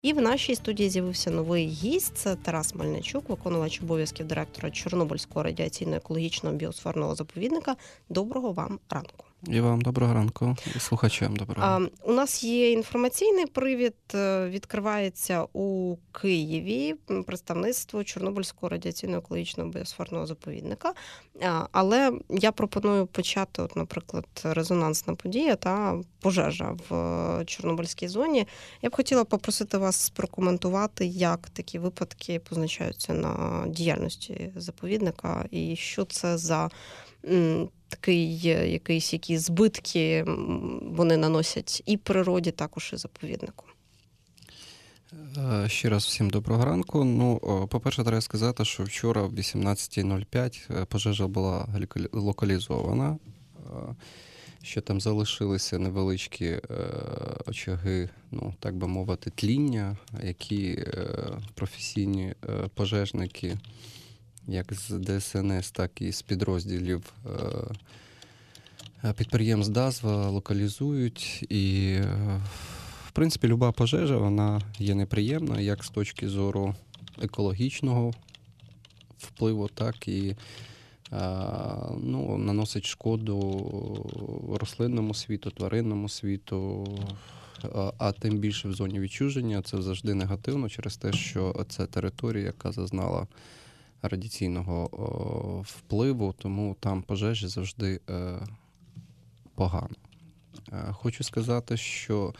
І в нашій студії з'явився новий гість. Це Тарас Мельничук, виконувач обов'язків директора Чорнобильського радіаційно-екологічного біосферного заповідника. Доброго вам ранку. І вам доброго ранку, і слухачам доброго. У нас є інформаційний привід. Відкривається у Києві представництво Чорнобильського радіаційно-екологічного біосферного заповідника. Але я пропоную почати, наприклад, резонансна подія та пожежа в Чорнобильській зоні. Я б хотіла попросити вас прокоментувати, як такі випадки позначаються на діяльності заповідника і що це за які збитки вони наносять і природі, також і заповіднику. Ще раз всім доброго ранку. По-перше, треба сказати, що вчора в 18:05 пожежа була локалізована. Ще там залишилися невеличкі очаги, так би мовити, тління, які професійні пожежники як з ДСНС, так і з підрозділів підприємств ДАЗВа локалізують. І, в принципі, люба пожежа, вона є неприємна, як з точки зору екологічного впливу, так і наносить шкоду рослинному світу, тваринному світу, а тим більше в зоні відчуження. Це завжди негативно через те, що це територія, яка зазнала радіаційного впливу, тому там пожежі завжди погано. Хочу сказати, що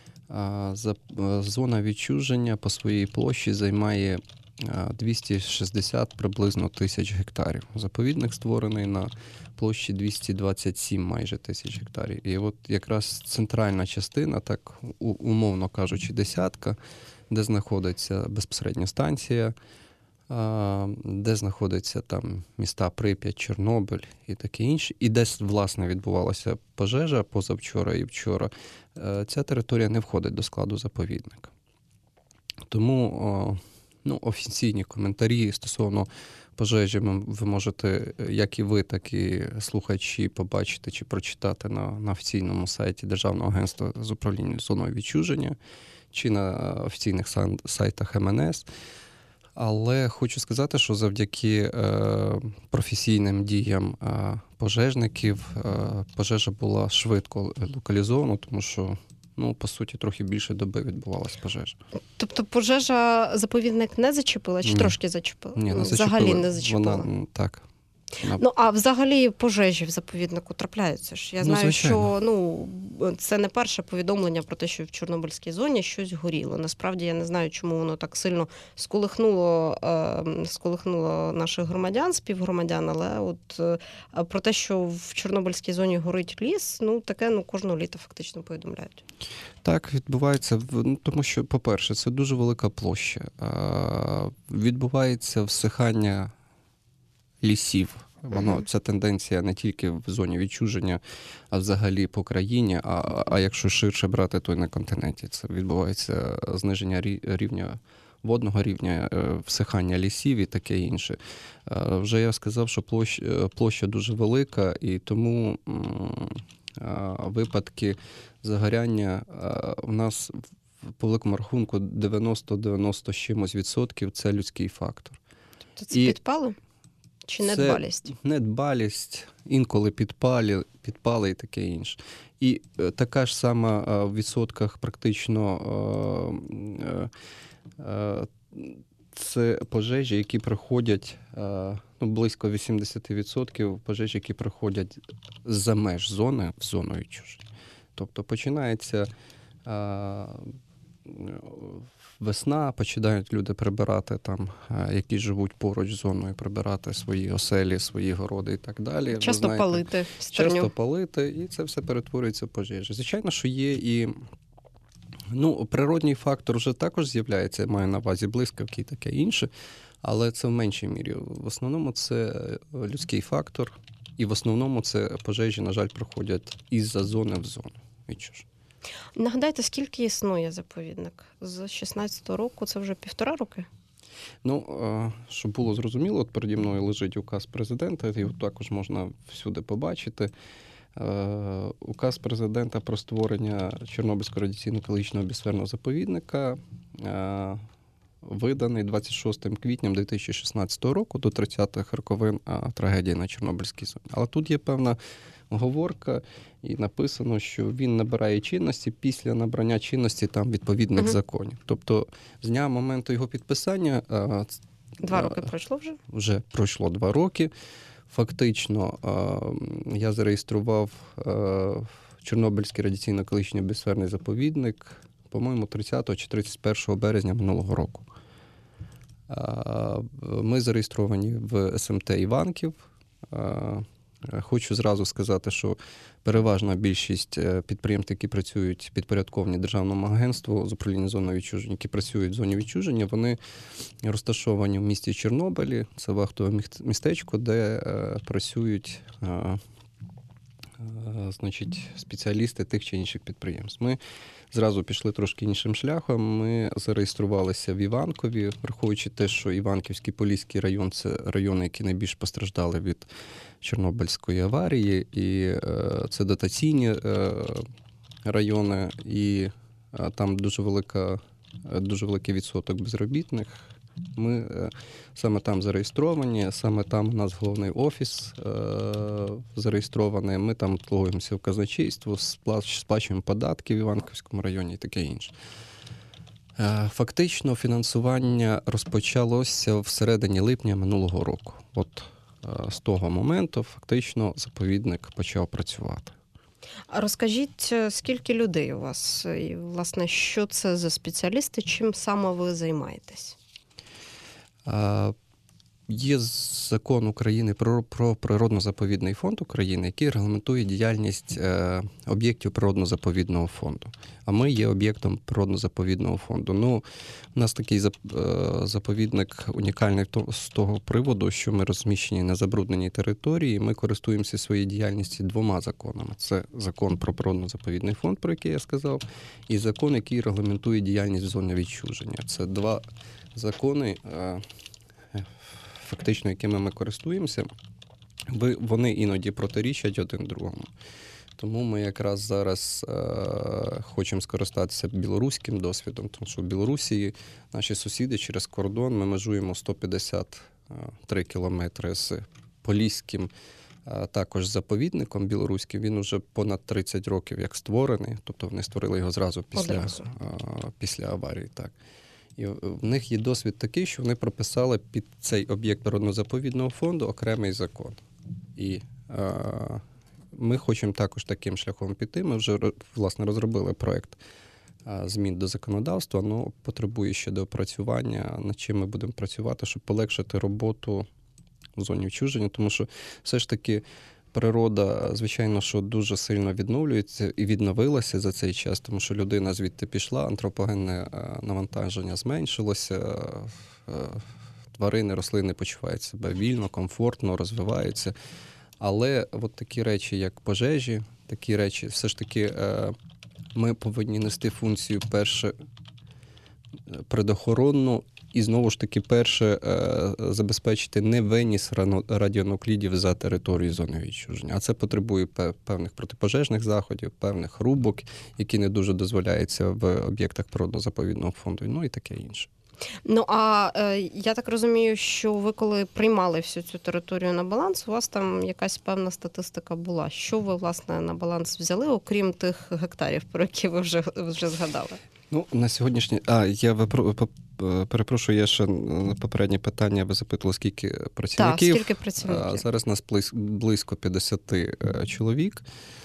зона відчуження по своїй площі займає 260 приблизно тисяч гектарів. Заповідник створений на площі 227 майже тисяч гектарів. І от якраз центральна частина, так умовно кажучи, десятка, де знаходиться безпосередня станція, де знаходяться там міста Прип'ять, Чорнобиль і таке інше, і де, власне, відбувалася пожежа позавчора і вчора, ця територія не входить до складу заповідника. Тому офіційні коментарі стосовно пожежі ви можете, як і ви, так і слухачі, побачити чи прочитати на офіційному сайті Державного агентства з управління зоною відчуження чи на офіційних сайтах МНС. Але хочу сказати, що завдяки професійним діям пожежників пожежа була швидко локалізована, тому що, по суті, трохи більше доби відбувалася пожежа. Тобто пожежа заповідник не зачепила чи трошки зачепила? Ні, не зачепила. Взагалі не зачепила? Вона, так. А взагалі пожежі в заповіднику трапляються ж? Я знаю, звичайно. що це не перше повідомлення про те, що в Чорнобильській зоні щось горіло. Насправді я не знаю, чому воно так сильно сколихнуло наших громадян, співгромадян, але про те, що в Чорнобильській зоні горить ліс, таке кожного літа фактично повідомляють. Так, відбувається, тому що, по-перше, це дуже велика площа. Відбувається всихання лісів. Ця тенденція не тільки в зоні відчуження, а взагалі по країні, а якщо ширше брати, то й на континенті. Це відбувається зниження водного рівня, всихання лісів і таке інше. Вже я сказав, що площа дуже велика, і тому випадки загоряння у нас по великому рахунку 90 з чимось відсотків – це людський фактор. То це підпали? Чи недбалість? Це недбалість, інколи підпали і таке інше. І така ж сама в відсотках практично це пожежі, які проходять, близько 80% пожежі, які проходять за меж зони в зону відчуження. Тобто починається весна, починають люди прибирати там, які живуть поруч з зоною, прибирати свої оселі, свої городи і так далі. Часто палити стерню. Часто палити, і це все перетворюється в пожежі. Звичайно, що є і природній фактор вже також з'являється, я маю на увазі блискавки і таке інше, але це в меншій мірі. В основному це людський фактор, і в основному це пожежі, на жаль, проходять із-за зони в зону відчуження. Нагадайте, скільки існує заповідник? З 16-го року це вже 1,5 роки? Щоб було зрозуміло, переді мною лежить указ президента, його також можна всюди побачити. Указ президента про створення Чорнобильського радіаційно-екологічного біосферного заповідника виданий 26 квітня 2016 року до 30-х роковин трагедії на Чорнобильській зоні. Але тут є певна оговорка, і написано, що він набирає чинності після набрання чинності там відповідних законів. Тобто з дня моменту його підписання 2 роки пройшло вже? Вже пройшло 2 роки. Фактично, я зареєстрував Чорнобильський радіаційно-екологічний біосферний заповідник, по-моєму, 30 чи 31 березня минулого року. Ми зареєстровані в СМТ Іванків. Хочу зразу сказати, що переважна більшість підприємств, які працюють підпорядковані Державному агентству з управління зоною відчуження, які працюють в зоні відчуження, вони розташовані в місті Чорнобилі. Це вахтове містечко, де працюють спеціалісти тих чи інших підприємств. Ми зразу пішли трошки іншим шляхом. Ми зареєструвалися в Іванкові, враховуючи те, що Іванківський Поліський район – це райони, які найбільш постраждали від Чорнобильської аварії, і це дотаційні райони, і там дуже великий відсоток безробітних. Ми саме там зареєстровані, саме там у нас головний офіс зареєстрований, ми там тлуємося в казначейство, сплачуємо податки в Іванківському районі і таке інше. Фактично фінансування розпочалося всередині липня минулого року. От з того моменту фактично заповідник почав працювати. А розкажіть, скільки людей у вас? І, власне, що це за спеціалісти, чим саме ви займаєтесь? Є закон України про Природно-заповідний фонд України, який регламентує діяльність об'єктів Природно-заповідного фонду. А ми є об'єктом Природно-заповідного фонду. У нас такий заповідник унікальний з того приводу, що ми розміщені на забрудненій території, ми користуємося своєю діяльністю 2 законами. Це закон про Природно-заповідний фонд, про який я сказав, і закон, який регламентує діяльність в зоні відчуження. Це 2 закони, фактично, якими ми користуємося, вони іноді протирічать один другому. Тому ми якраз зараз хочемо скористатися білоруським досвідом, тому що в Білорусі наші сусіди через кордон, ми межуємо 153 кілометри з Поліським, також заповідником білоруським. Він уже понад 30 років як створений, тобто вони створили його зразу після аварії. Так. І в них є досвід такий, що вони прописали під цей об'єкт природно-заповідного фонду окремий закон. І ми хочемо також таким шляхом піти. Ми вже, власне, розробили проєкт змін до законодавства, але потребує ще доопрацювання, над чим ми будемо працювати, щоб полегшити роботу в зоні відчуження, тому що все ж таки природа, звичайно, що дуже сильно відновлюється і відновилася за цей час, тому що людина звідти пішла, антропогенне навантаження зменшилося, тварини, рослини почувають себе вільно, комфортно, розвиваються. Але от такі речі, як пожежі, такі речі, все ж таки ми повинні нести функцію перше предохоронну і, знову ж таки, перше забезпечити не виніс радіонуклідів за територію зони відчуження. А це потребує певних протипожежних заходів, певних рубок, які не дуже дозволяються в об'єктах природно-заповідного фонду, ну і таке інше. Я так розумію, що ви коли приймали всю цю територію на баланс, у вас там якась певна статистика була. Що ви, власне, на баланс взяли, окрім тих гектарів, про які ви вже згадали? На сьогоднішній... Я перепрошую, я ще на попереднє питання, ви запитували, скільки працівників. Так, скільки працівників? Зараз нас близько 50 чоловік.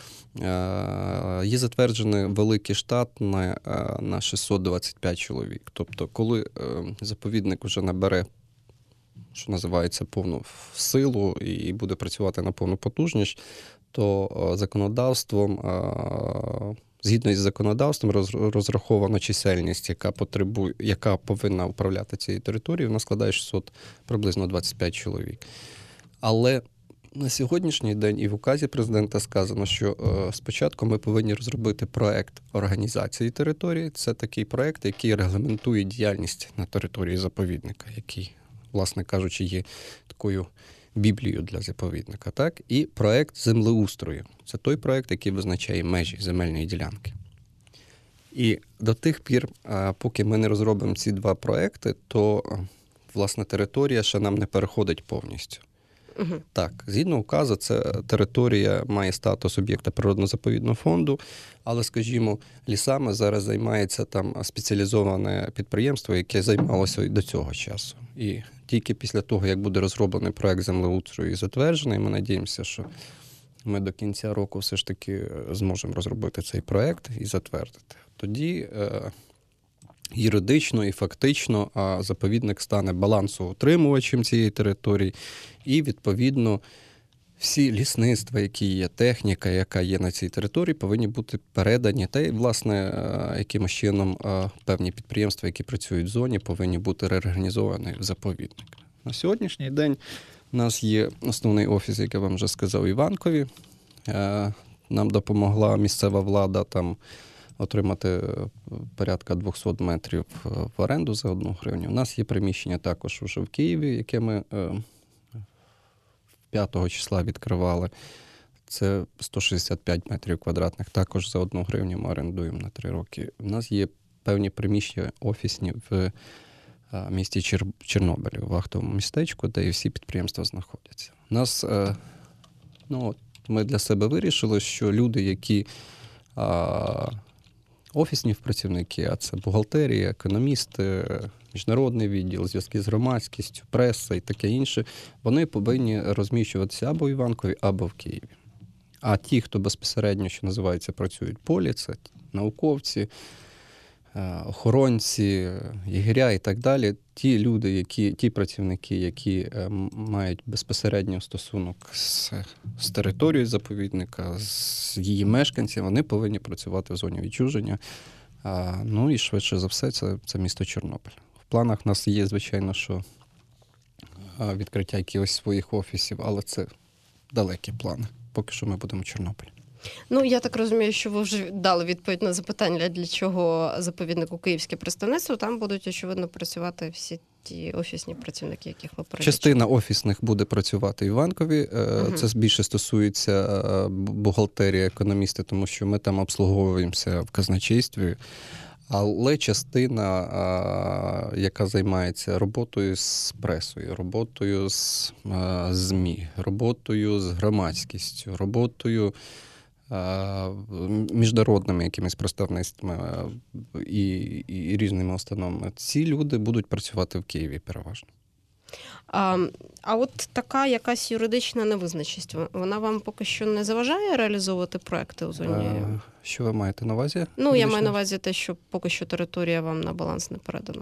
Є затверджений великий штат на 625 чоловік. Тобто, коли заповідник вже набере, що називається, повну силу і буде працювати на повну потужність, то законодавством, згідно із законодавством, розрахована чисельність, яка повинна управляти цією територією, вона складає приблизно 25 чоловік. Але на сьогоднішній день і в указі президента сказано, що спочатку ми повинні розробити проект організації території. Це такий проект, який регламентує діяльність на території заповідника, який, власне кажучи, є такою біблію для заповідника, так? І проект землеустрою. Це той проект, який визначає межі земельної ділянки. І до тих пір, поки ми не розробимо ці два проекти, то, власне, територія ще нам не переходить повністю. Угу. Так, згідно указу, це територія має статус об'єкта природно-заповідного фонду, але, скажімо, лісами зараз займається там спеціалізоване підприємство, яке займалося і до цього часу. І тільки після того, як буде розроблений проект землеустрою і затверджений, ми надіємося, що ми до кінця року все ж таки зможемо розробити цей проект і затвердити. Тоді юридично і фактично заповідник стане балансоутримувачем цієї території, і, відповідно, всі лісництва, які є, техніка, яка є на цій території, повинні бути передані, та й, власне, якимось чином певні підприємства, які працюють в зоні, повинні бути реорганізовані в заповідник. На сьогоднішній день у нас є основний офіс, як я вам вже сказав, в Іванкові. Нам допомогла місцева влада там отримати порядка 200 метрів в оренду за 1 гривню. У нас є приміщення також вже в Києві, яке ми 5 числа відкривали. Це 165 метрів квадратних, також за 1 гривню ми орендуємо на 3 роки. У нас є певні приміщення офісні в місті Чорнобилі, в вахтовому містечку, де і всі підприємства знаходяться. У нас, ми для себе вирішили, що люди, які офісні працівники, а це бухгалтерія, економісти, міжнародний відділ, зв'язки з громадськістю, преса і таке інше, вони повинні розміщуватися або в Іванкові, або в Києві. А ті, хто безпосередньо, що називається, працюють в полі, це науковці, охоронці, єгеря і так далі, ті люди, ті працівники, які мають безпосередньо стосунок з територією заповідника, з її мешканцями, вони повинні працювати в зоні відчуження. І швидше за все, це місто Чорнобиль. В планах у нас є, звичайно, що відкриття якихось своїх офісів, але це далекі плани. Поки що ми будемо в Чорнобилі. Я так розумію, що ви вже дали відповідь на запитання, для чого заповіднику київське представництво. Там будуть, очевидно, працювати всі ті офісні працівники, яких ви перелічили. Частина офісних буде працювати в Іванкові. Це більше стосується бухгалтерії, економісти, тому що ми там обслуговуємося в казначействі. Але частина, яка займається роботою з пресою, роботою з ЗМІ, роботою з громадськістю, роботою міжнародними якимись представництвами і різними установами, ці люди будуть працювати в Києві переважно. А от така якась юридична невизначеність, вона вам поки що не заважає реалізовувати проекти у зоні? Що ви маєте на увазі? Я маю на увазі те, що поки що територія вам на баланс не передана.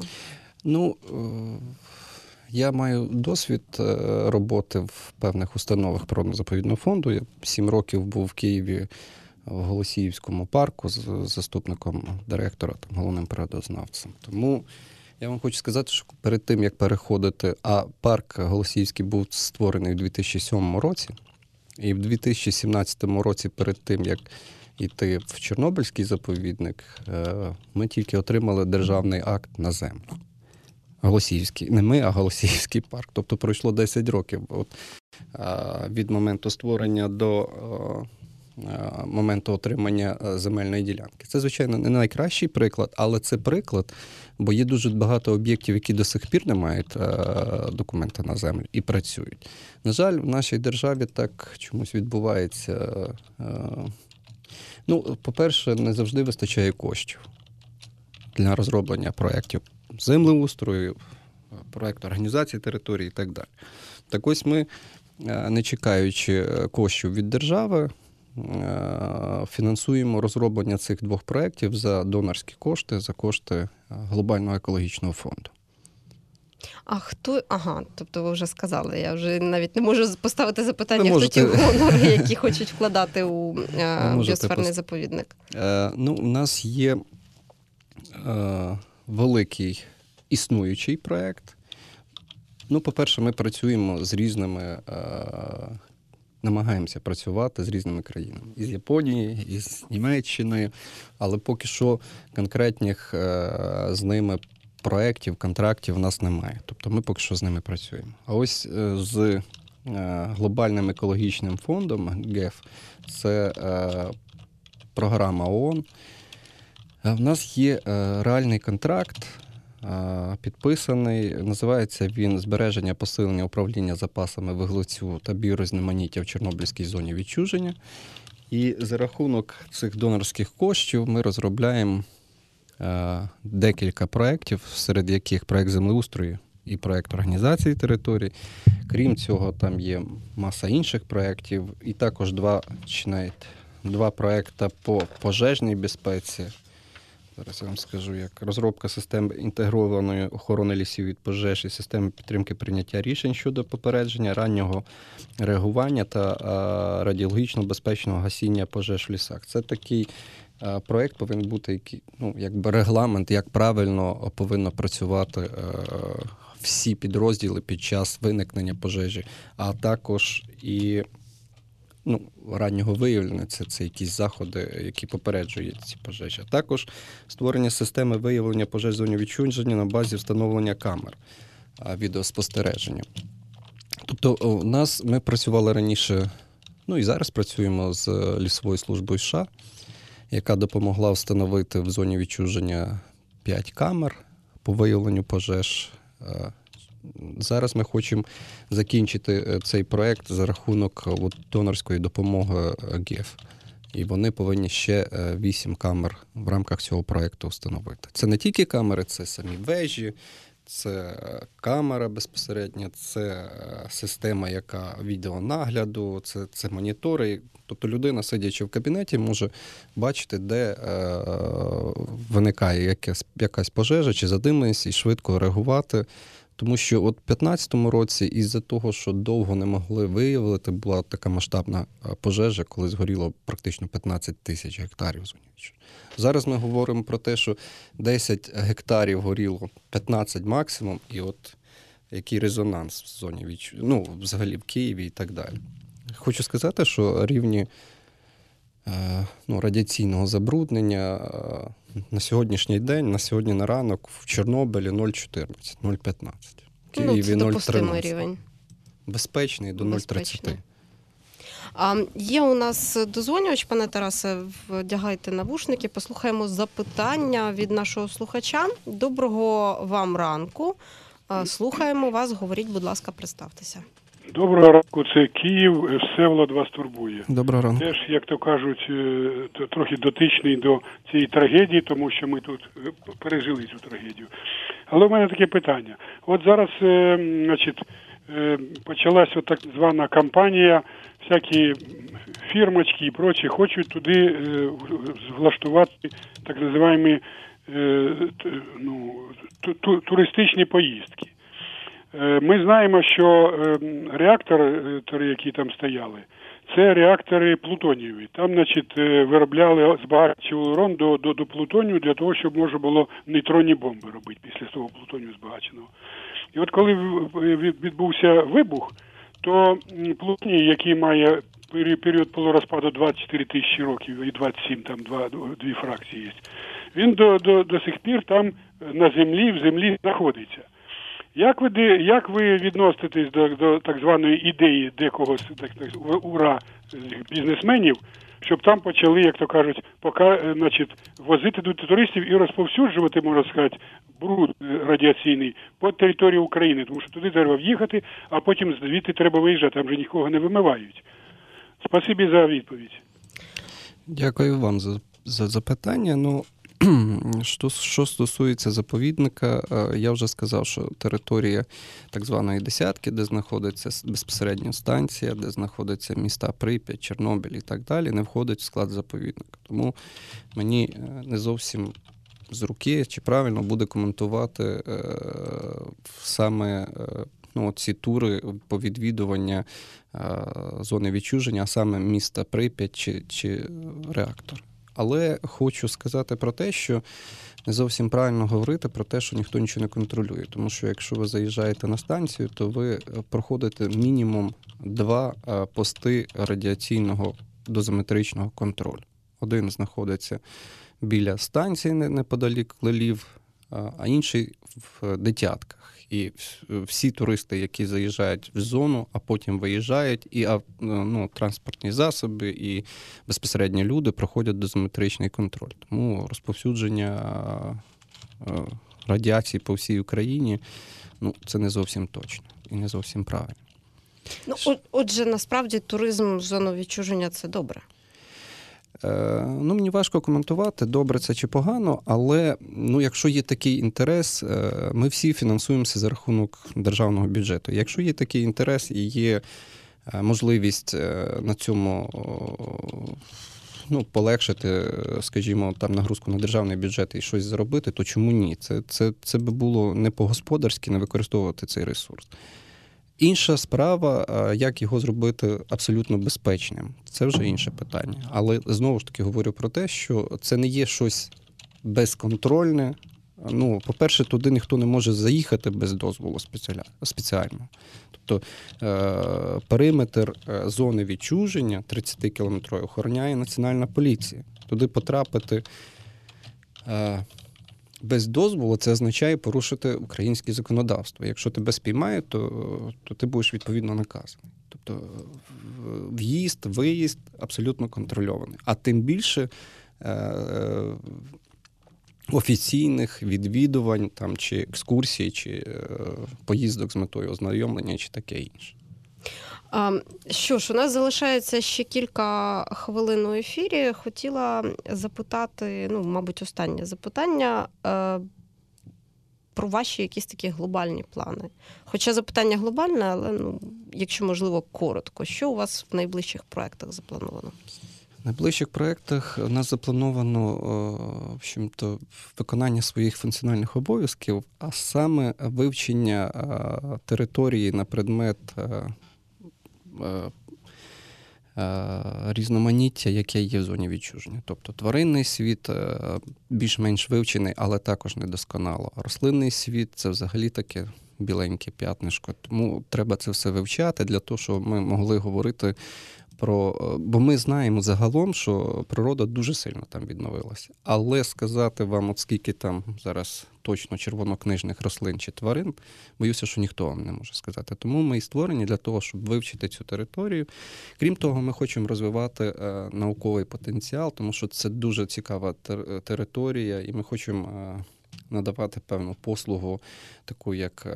Я маю досвід роботи в певних установах природно-заповідного фонду. Я 7 років був в Києві в Голосіївському парку з заступником директора, головним природознавцем. Тому я вам хочу сказати, що перед тим, як переходити, парк Голосіївський був створений у 2007 році, і в 2017 році, перед тим, як йти в Чорнобильський заповідник, ми тільки отримали державний акт на землю. Голосіївський. Не ми, а Голосіївський парк. Тобто пройшло 10 років від моменту створення до моменту отримання земельної ділянки. Це, звичайно, не найкращий приклад, але це приклад, бо є дуже багато об'єктів, які до сих пір не мають документи на землю і працюють. На жаль, в нашій державі так чомусь відбувається. По-перше, не завжди вистачає коштів для розроблення проєктів землеустрою, проєкту організації території і так далі. Так ось ми, не чекаючи коштів від держави, фінансуємо розроблення цих 2 проєктів за донорські кошти, за кошти Глобального екологічного фонду. Тобто ви вже сказали, я вже навіть не можу поставити запитання, хто ті донори, які хочуть вкладати у біосферний заповідник. У нас є великий існуючий проєкт. По-перше, ми працюємо з різними, намагаємося працювати з різними країнами. Із Японії, із Німеччиною, але поки що конкретних з ними проєктів, контрактів у нас немає. Тобто ми поки що з ними працюємо. А ось з глобальним екологічним фондом ГЕФ. Це програма ООН. В нас є реальний контракт, підписаний. Називається він «Збереження, посилення управління запасами вуглецю та біорізноманіття в Чорнобильській зоні відчуження». І за рахунок цих донорських коштів ми розробляємо декілька проєктів, серед яких проєкт землеустрою і проєкт організації територій. Крім цього, там є маса інших проєктів. І також два проєкти по пожежній безпеці. Зараз я вам скажу, як розробка систем інтегрованої охорони лісів від пожеж і системи підтримки прийняття рішень щодо попередження, раннього реагування та радіологічно безпечного гасіння пожеж в лісах. Це такий проєкт повинен бути, якби регламент, як правильно повинно працювати всі підрозділи під час виникнення пожежі, а також і раннього виявлення, це якісь заходи, які попереджують ці пожежі. А також створення системи виявлення пожеж в зоні відчуження на базі встановлення камер відеоспостереження. Тобто ми працювали раніше, і зараз працюємо з лісовою службою США, яка допомогла встановити в зоні відчуження 5 камер по виявленню пожеж. Зараз ми хочемо закінчити цей проєкт за рахунок донорської допомоги ГЕФ. І вони повинні ще 8 камер в рамках цього проєкту встановити. Це не тільки камери, це самі вежі, це камера безпосередньо, це система, яка відеонагляду, це монітори. Тобто людина, сидячи в кабінеті, може бачити, де виникає якась пожежа чи задимленість, і швидко реагувати. Тому що в 2015 році із-за того, що довго не могли виявити, була така масштабна пожежа, коли згоріло практично 15 тисяч гектарів зоні відчуження. Зараз ми говоримо про те, що 10 гектарів горіло, 15 максимум, і який резонанс в зоні відчуження, взагалі в Києві і так далі. Хочу сказати, що рівні радіаційного забруднення на сьогоднішній день, на сьогодні на ранок в Чорнобилі 0,14, 0,15. В Києві це допустимий 0,13. рівень. Безпечний до 0,30. Є у нас дозвонювач, пане Тарасе, вдягайте навушники, послухаємо запитання від нашого слухача. Доброго вам ранку. Слухаємо вас, говоріть, будь ласка, представтеся. Доброго ранку, це Київ, Всеволод вас турбує. Доброго ранку. Теж, як то кажуть, трохи дотичний до цієї трагедії, тому що ми тут пережили цю трагедію. Але в мене таке питання. От зараз, почалась так звана кампанія, всякі фірмочки і прочі хочуть туди влаштувати так називаємо туристичні поїздки. Ми знаємо, що реактори, які там стояли, це реактори плутонієві. Там, виробляли збагачували уран до плутонію для того, щоб можна було нейтронні бомби робити після того плутонію збагаченого. І от коли відбувся вибух, то плутоній, який має період полурозпаду 24 тисячі років і 27, там дві фракції є, він до сих пір там на землі, в землі знаходиться. Як ви відноситесь до так званої ідеї декого ура бізнесменів, щоб там почали, як то кажуть, возити до туристів і розповсюджувати, можна сказати, бруд радіаційний по території України, тому що туди треба в'їхати, а потім звідти треба виїжджати, там вже нікого не вимивають. Спасибі за відповідь. Дякую вам за запитання. Що стосується заповідника, я вже сказав, що територія так званої десятки, де знаходиться безпосередньо станція, де знаходяться міста Прип'ять, Чорнобиль і так далі, не входить в склад заповідника. Тому мені не зовсім з руки, чи правильно буде коментувати саме ці тури по відвідування зони відчуження, а саме міста Прип'ять чи реактор. Але хочу сказати про те, що не зовсім правильно говорити про те, що ніхто нічого не контролює. Тому що якщо ви заїжджаєте на станцію, то ви проходите мінімум 2 пости радіаційного дозиметричного контролю. Один знаходиться біля станції неподалік Лелів, а інший в Дитятках. І всі туристи, які заїжджають в зону, а потім виїжджають, і транспортні засоби, і безпосередньо люди проходять дозиметричний контроль. Тому розповсюдження радіації по всій Україні, це не зовсім точно і не зовсім правильно. Отже, насправді туризм в зону відчуження – це добре? Мені важко коментувати, добре це чи погано, але якщо є такий інтерес, ми всі фінансуємося за рахунок державного бюджету. Якщо є такий інтерес і є можливість на цьому полегшити, скажімо, там нагрузку на державний бюджет і щось заробити, то чому ні? Це би було не по-господарськи не використовувати цей ресурс. Інша справа, як його зробити абсолютно безпечним. Це вже інше питання. Але знову ж таки говорю про те, що це не є щось безконтрольне. По-перше, туди ніхто не може заїхати без дозволу спеціального. Тобто периметр зони відчуження 30-кілометрової охороняє Національна поліція. Туди потрапити без дозволу, це означає порушити українське законодавство. Якщо тебе спіймають, то ти будеш відповідно наказаний. Тобто в'їзд, виїзд абсолютно контрольований. А тим більше офіційних відвідувань чи екскурсій, чи поїздок з метою ознайомлення, чи таке інше. Що ж, у нас залишається ще кілька хвилин у ефірі. Хотіла запитати, мабуть, останнє запитання про ваші якісь такі глобальні плани. Хоча запитання глобальне, але, якщо можливо, коротко. Що у вас в найближчих проєктах заплановано? В найближчих проєктах у нас заплановано виконання своїх функціональних обов'язків, а саме вивчення території на предмет різноманіття, яке є в зоні відчуження. Тобто тваринний світ більш-менш вивчений, але також недосконало. Рослинний світ – це взагалі таке біленьке п'ятнишко. Тому треба це все вивчати для того, щоб ми могли говорити бо ми знаємо загалом, що природа дуже сильно там відновилася. Але сказати вам, скільки там зараз точно червонокнижних рослин чи тварин, боюся, що ніхто вам не може сказати. Тому ми і створені для того, щоб вивчити цю територію. Крім того, ми хочемо розвивати науковий потенціал, тому що це дуже цікава територія, і ми хочемо надавати певну послугу, таку як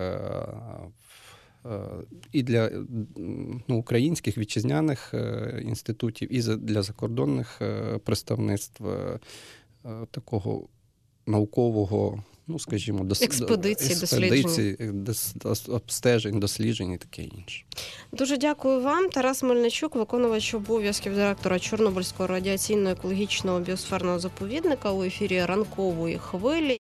і для українських вітчизняних інститутів, і для закордонних представництв такого наукового, скажімо, експедицій, обстежень, досліджень і таке інше. Дуже дякую вам. Тарас Мельничук, виконувач обов'язків директора Чорнобильського радіаційно-екологічного біосферного заповідника у ефірі ранкової хвилі.